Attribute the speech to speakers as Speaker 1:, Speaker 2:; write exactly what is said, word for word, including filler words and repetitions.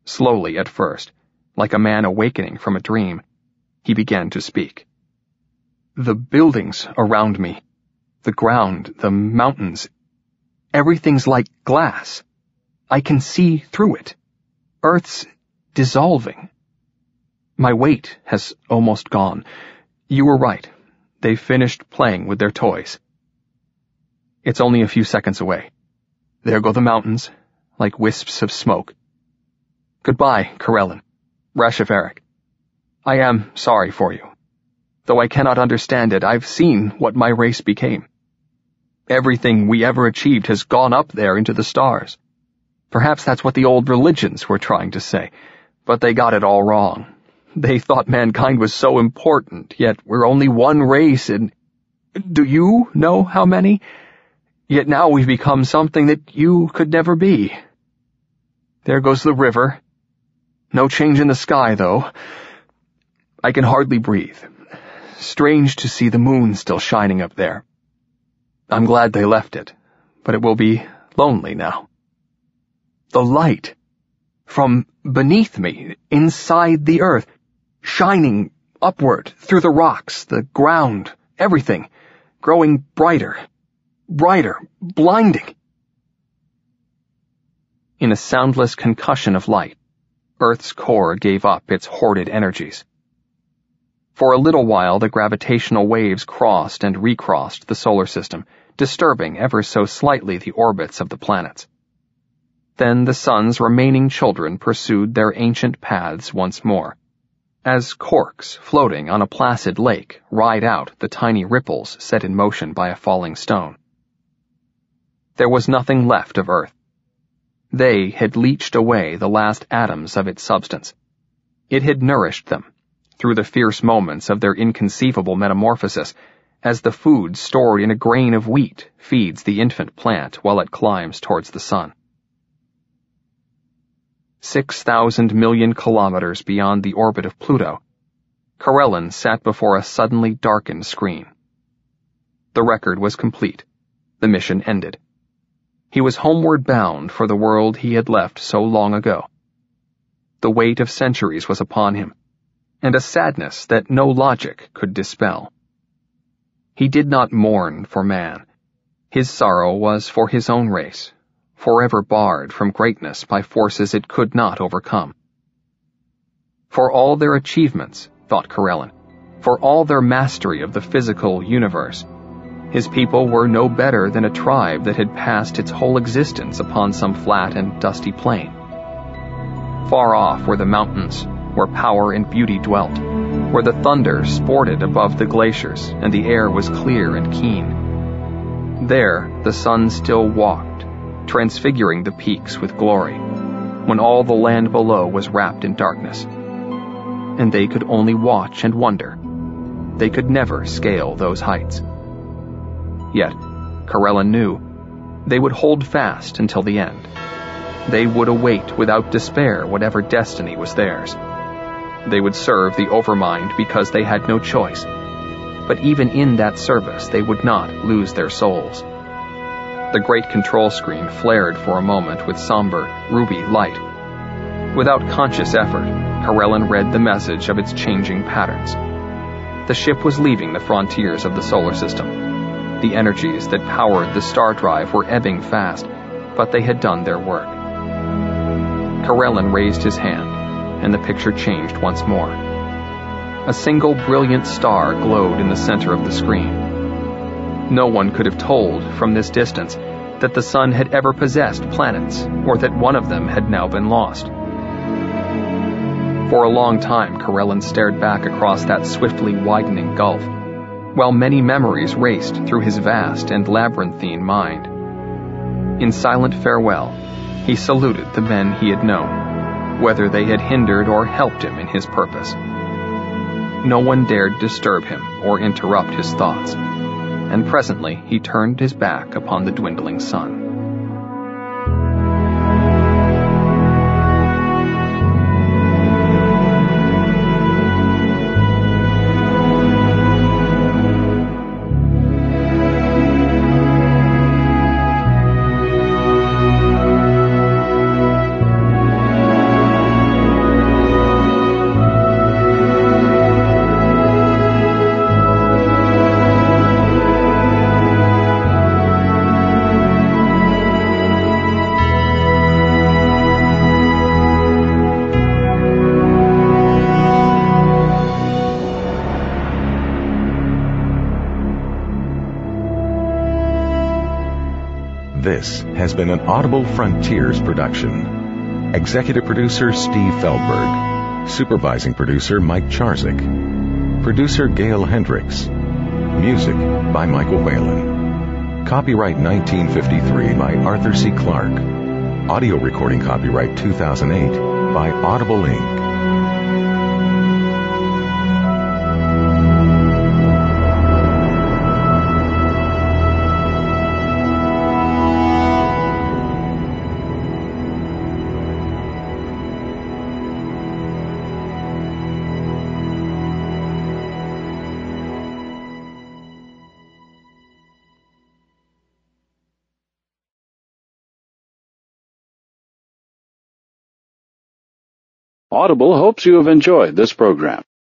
Speaker 1: Slowly at first, like a man awakening from a dream, he began to speak. The buildings around me, the ground, the mountains, everything's like glass. I can see through it. Earth's dissolving. My weight has almost gone. You were right. They've finished playing with their toys. It's only a few seconds away. There go the mountains, like wisps of smoke. Goodbye, Corellin, Rasheverick. I am sorry for you. Though I cannot understand it, I've seen what my race became. Everything we ever achieved has gone up there into the stars. Perhaps that's what the old religions were trying to say, but they got it all wrong. They thought mankind was so important, yet we're only one race, and do you know how many? Yet now we've become something that you could never be. There goes the river. No change in the sky, though. I can hardly breathe. Strange to see the moon still shining up there. I'm glad they left it, but it will be lonely now. The light, from beneath me, inside the earth, shining upward through the rocks, the ground, everything, growing brighter, brighter, blinding. In a soundless concussion of light, Earth's core gave up its hoarded energies. For a little while the gravitational waves crossed and recrossed the solar system, disturbing ever so slightly the orbits of the planets. Then the sun's remaining children pursued their ancient paths once more, as corks floating on a placid lake ride out the tiny ripples set in motion by a falling stone. There was nothing left of Earth. They had leached away the last atoms of its substance. It had nourished them, through the fierce moments of their inconceivable metamorphosis, as the food stored in a grain of wheat feeds the infant plant while it climbs towards the sun. Six thousand million kilometers beyond the orbit of Pluto, Corellin sat before a suddenly darkened screen. The record was complete. The mission ended. He was homeward bound for the world he had left so long ago. The weight of centuries was upon him, and a sadness that no logic could dispel. He did not mourn for man. His sorrow was for his own race, forever barred from greatness by forces it could not overcome. For all their achievements, thought Corellin, for all their mastery of the physical universe, his people were no better than a tribe that had passed its whole existence upon some flat and dusty plain. Far off were the mountains, where power and beauty dwelt, where the thunder sported above the glaciers and the air was clear and keen. There the sun still walked, transfiguring the peaks with glory, when all the land below was wrapped in darkness. And they could only watch and wonder. They could never scale those heights. Yet, Corellin knew, they would hold fast until the end. They would await without despair whatever destiny was theirs. They would serve the Overmind because they had no choice. But even in that service they would not lose their souls. The great control screen flared for a moment with somber, ruby light. Without conscious effort, Corellin read the message of its changing patterns. The ship was leaving the frontiers of the solar system. The energies that powered the star drive were ebbing fast, but they had done their work. Corellin raised his hand, and the picture changed once more. A single brilliant star glowed in the center of the screen. No one could have told from this distance that the sun had ever possessed planets, or that one of them had now been lost. For a long time, Corellin stared back across that swiftly widening gulf, while many memories raced through his vast and labyrinthine mind. In silent farewell, he saluted the men he had known, whether they had hindered or helped him in his purpose. No one dared disturb him or interrupt his thoughts, and presently he turned his back upon the dwindling sun.
Speaker 2: This has been an Audible Frontiers production. Executive producer Steve Feldberg. Supervising producer Mike Charzik. Producer Gail Hendricks. Music by Michael Whalen. Copyright nineteen fifty-three by Arthur C. Clarke. Audio recording copyright two thousand eight by Audible Incorporated.
Speaker 3: Audible hopes you have enjoyed this program.